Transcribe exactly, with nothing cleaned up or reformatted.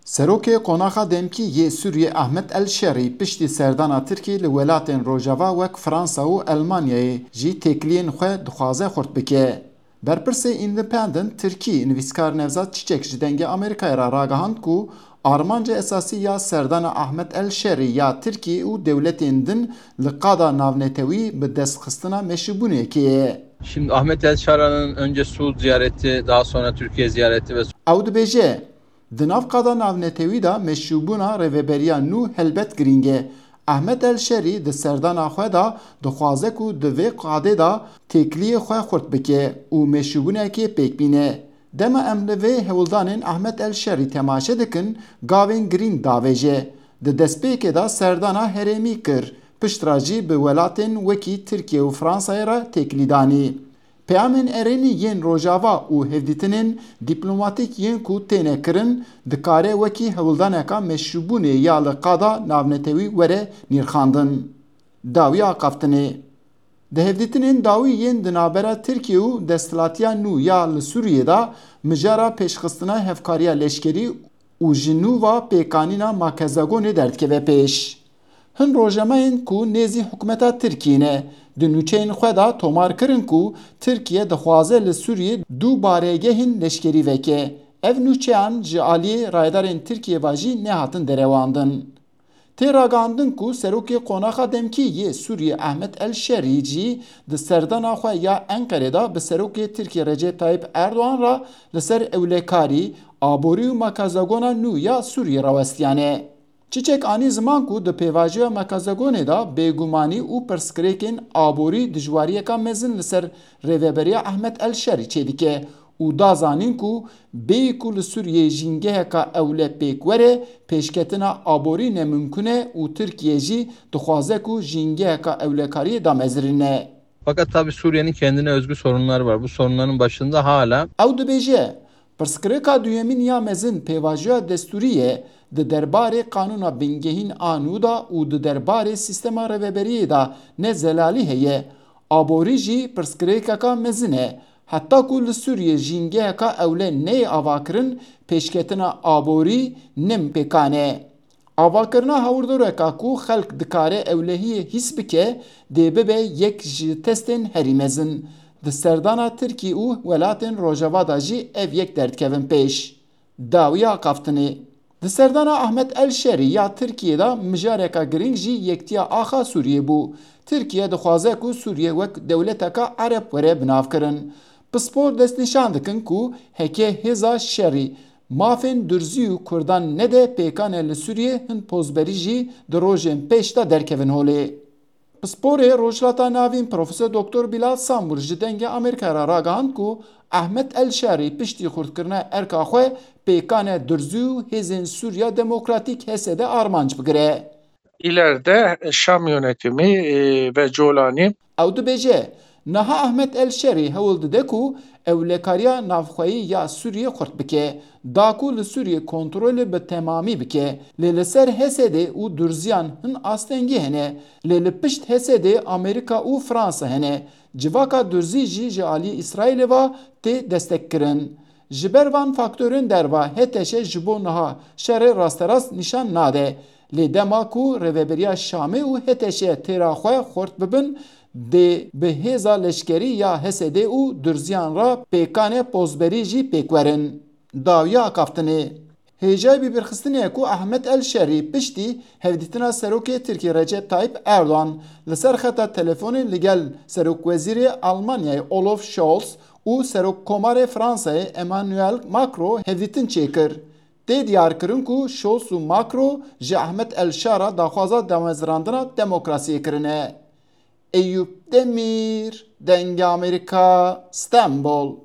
Serokê Qonaxa Demkî yê Sûriyê Ahmed El-Şerî piştî serdana Tirkiye li welatên Rojava wek Fransa û Almanyayê jî têkiliyên xwe dixwaze xurt bike. Berpirsê Independent Tirkî nivîskar Nevzat Çiçek ji dengê Amerîkayê re ragihand ku armanca esasî ya serdana Ahmed El-Şerî ya Tirkiye û dewletên din li qada navnetewî bi destxistina meşrûbûnekê ye. Şimdi Ahmet El-Şara'nın önce Suud ziyareti, daha sonra Türkiye ziyareti ve Ew dibêje, di nav qada navnetewî de meşrûbûna rêveberiya nû helbet girîng e. Ahmed El-Şerî di serdana xwe de dixwaze ku di vê qadê de têkiliyê xwe xurt bike û meşrûbûnekê pêk bîne. Dema em li vê hewildanên Ahmed El-Şerî temaşe dikin, gavên girîng davêje. Di destpêkê de serdana herêmî kir, piştre jî bi welatên wekî Tirkiye û Fransayê re têkilî danî. Peyamên erênî yên Rojava û hevdîtinên dîplomatîk yên ku têne kirin dikare wekî hewildaneka meşrûbûnê ya li qada navnetewî were nîrxandin. Dawiya qeftinê. Di hevdîtinên dawî yên di navbera Tirkiye û desthilatiya nû ya li Sûriyê de mijara pêşxistina hevkariya leşkerî û ji nûva pêkanîna Makezagonê derdikeve pêş. Hin rojnameyên ku nêzî hikûmeta Tirkiyê ne, di nûçeyên xwe de tomar kirin ku Tirkiye dixwaze li Sûriyê du baregehên leşkerî veke. Ev nûçeyan ji aliyê rayedarên Tirkiye ve jî nehatin derewandin. Tê ragihandin ku Serokê Qonaxa Demkî yê Sûriyê Ahmed El-Şerî jî di serdana xwe ya Enqerê de bi Serokê Tirkiye Recep Tayyip Erdogan re li ser ewlekarî, aborî û Makazagona nû ya Sûriyê rawestiyane. Çiçek anî ziman ku di pêvajoya Makazagonê de bêgumanî û pirsgirêkên aborî dijwariyeka mezin li ser rêveberiya Ahmed El-Şerî çêdike û da zanîn ku bêyî ku li Sûriyê jîngeheka ewle pêk were, pêşketina aborî nemimkûn e û Tirkiye jî dixwaze ku jîngeheka ewlekariyê damezirîne. fakat tabii Suriye'nin kendine özgü sorunları var. Bu sorunların başında hala Ew dibêje, pirsgirêka duyemîn ya mezin pêvajoya destûrî ye di derbarê qanûna bingehîn a nû da û di derbarê sîstema rêveberiyê de ne zelalî heye. Aborî jî pirsgirêkeka mezin e. Heta ku li Sûriyê jîngeheka ewle neyê avakirin, pêşketina aborî nim pêkan e. Avakirina hewrdoreka ku xelk dikare ewlehiyê hîs bike, dê bibe yek ji testên herî mezin. Di serdana Tirkiye û welatên Rojava de jî ev yek derdikevin pêş. Dawiya qeftinê. Di serdana Ahmed El-Şerî ya Tirkiye'de mijareka girîng jî yektiya axa Sûriyê bû. Tirkiye dixwaze ku Sûriye wek dewleteka Ereb were binavkirin. Pispor destnîşan dikin ku heke hêza şerî mafên Durzî û Kurdan ne de pêkanê li Sûriyê hin pozberî jî di rojên pêş de derkevin holê. Pisporê Rojhilata Navîn Profesör Doktor Bilal Sambur ji dengê Amerîkayê re ragihand ku Ahmed El-Şerî piştî xurtkirina erka xwe pêkanê Durzî û Hêzên Sûriya Demokratîk H S de armanc bigire. İleride Şam yönetimi e, ve Colani Ew dibêje, niha Ahmed El-Şerî hewil dide ku ewlekariya navxweyî ya Sûriyê xurt bike, da ku li Sûriyê kontrolê bi temamî bike, lê li ser Hesedê û Durziyan hin astengî hene, lê li pişt Hesedê Amerîka û Fransa hene. Civaka Durzî jî ji aliyê İsraîlê ve tê destekkirin. Ji ber van faktörên derva heteşe ji bo niha şerê rasterast nîşan nade. Lê dema ku rêveberiya Şamê û heteşê têra xwe xort bibin, dê bi hêza leşkerî ya Hesedê û Durziyan re pêkanê pozberî jî pêkwerin. Dawiya qeftinê. Hêjayê bîrxistinê ku Ahmed El-Şerî piştî hevdîtina Serokê Tirkiye Recep Tayyip Erdogan li ser xeta telefonê li gel Serokwezîrê Almanyayê Olaf Scholz û Serokkomarê Fransayê Emmanuel Macron hevdîtin çêkir. Tê diyarkirin ku Scholz û Macron ji Ahmed El-Şara daxwaza damezrandina demokrasiyê kirine. Eyüp Demir, Dengê Amerîka, İstanbul.